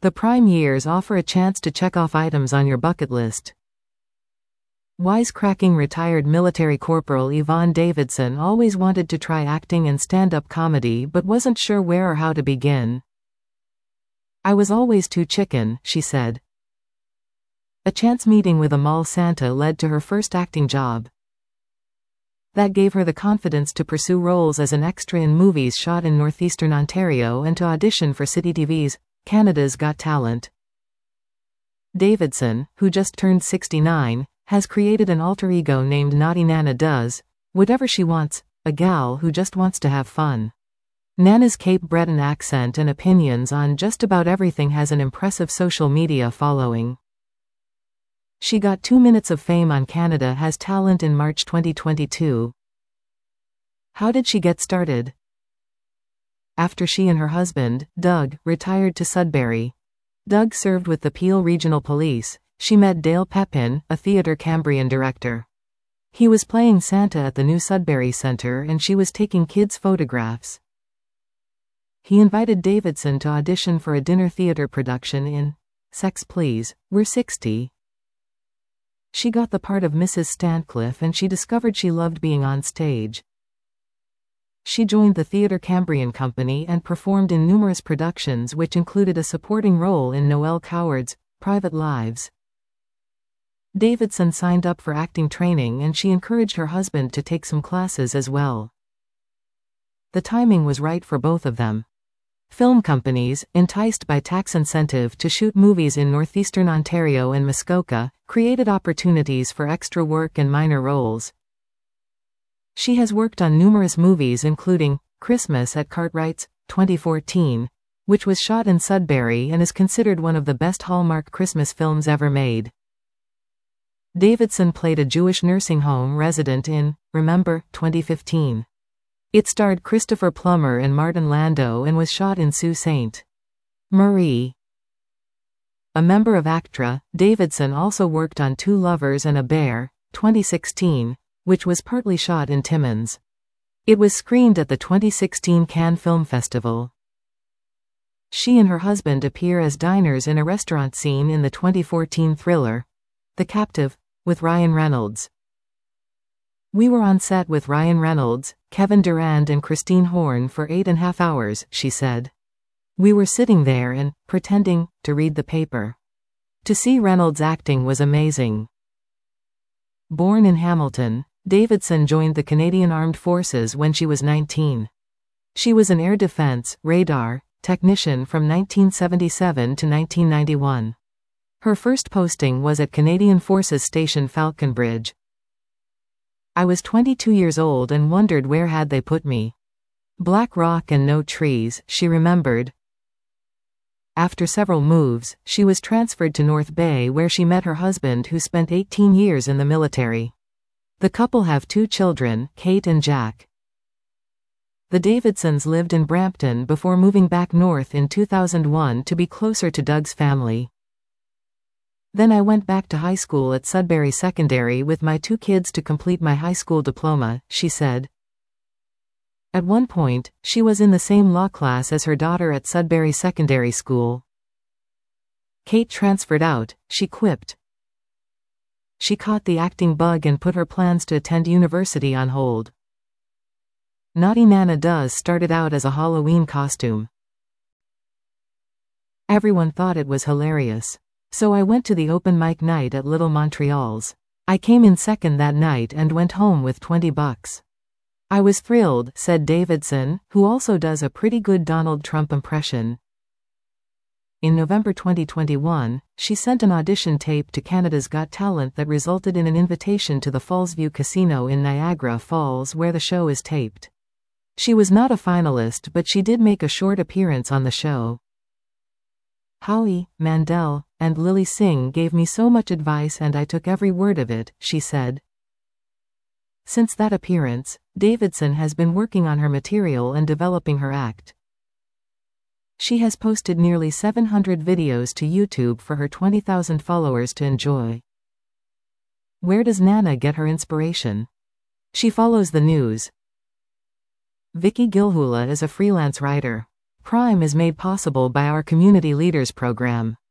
The prime years offer a chance to check off items on your bucket list. Wisecracking retired military corporal Yvonne Davidson always wanted to try acting and stand-up comedy but wasn't sure where or how to begin. "I was always too chicken," she said. A chance meeting with a mall Santa led to her first acting job. That gave her the confidence to pursue roles as an extra in movies shot in northeastern Ontario and to audition for City TV's Canada's Got Talent. Davidson, who just turned 69, has created an alter ego named Naughty Nana Does Whatever She Wants, a gal who just wants to have fun. Nana's Cape Breton accent and opinions on just about everything has an impressive social media following. She got 2 minutes of fame on Canada Has Talent in March 2022. How did she get started? After she and her husband, Doug, retired to Sudbury. Doug served with the Peel Regional Police. She met Dale Pepin, a Theatre Cambrian director. He was playing Santa at the new Sudbury Centre and she was taking kids' photographs. He invited Davidson to audition for a dinner theatre production in Sex Please, We're 60. She got the part of Mrs. Stantcliffe and she discovered she loved being on stage. She joined the Theatre Cambrian Company and performed in numerous productions which included a supporting role in Noel Coward's Private Lives. Davidson signed up for acting training and she encouraged her husband to take some classes as well. The timing was right for both of them. Film companies, enticed by tax incentive to shoot movies in northeastern Ontario and Muskoka, created opportunities for extra work and minor roles. She has worked on numerous movies including Christmas at Cartwright's, 2014, which was shot in Sudbury and is considered one of the best Hallmark Christmas films ever made. Davidson played a Jewish nursing home resident in Remember, 2015. It starred Christopher Plummer and Martin Landau and was shot in Sault Ste. Marie. A member of ACTRA, Davidson also worked on Two Lovers and a Bear, 2016, which was partly shot in Timmins. It was screened at the 2016 Cannes Film Festival. She and her husband appear as diners in a restaurant scene in the 2014 thriller, The Captive, with Ryan Reynolds. "We were on set with Ryan Reynolds, Kevin Durand and Christine Horn for 8.5 hours, she said. "We were sitting there and pretending to read the paper. To see Reynolds acting was amazing." Born in Hamilton, Davidson joined the Canadian Armed Forces when she was 19. She was an air defense, radar, technician from 1977 to 1991. Her first posting was at Canadian Forces Station Falconbridge. "I was 22 years old and wondered where had they put me. Black rock and no trees," she remembered. After several moves, she was transferred to North Bay where she met her husband who spent 18 years in the military. The couple have 2 children, Kate and Jack. The Davidsons lived in Brampton before moving back north in 2001 to be closer to Doug's family. "Then I went back to high school at Sudbury Secondary with my 2 kids to complete my high school diploma," she said. At one point, she was in the same law class as her daughter at Sudbury Secondary School. Kate transferred out, she quipped. She caught the acting bug and put her plans to attend university on hold. Naughty Nana Does started out as a Halloween costume. "Everyone thought it was hilarious. So I went to the open mic night at Little Montreal's. I came in second that night and went home with $20. I was thrilled," said Davidson, who also does a pretty good Donald Trump impression. In November 2021, she sent an audition tape to Canada's Got Talent that resulted in an invitation to the Fallsview Casino in Niagara Falls where the show is taped. She was not a finalist but she did make a short appearance on the show. "Howie Mandel and Lily Singh gave me so much advice and I took every word of it," she said. Since that appearance, Davidson has been working on her material and developing her act. She has posted nearly 700 videos to YouTube for her 20,000 followers to enjoy. Where does Nana get her inspiration? She follows the news. Vicky Gilhula is a freelance writer. Prime is made possible by our Community Leaders program.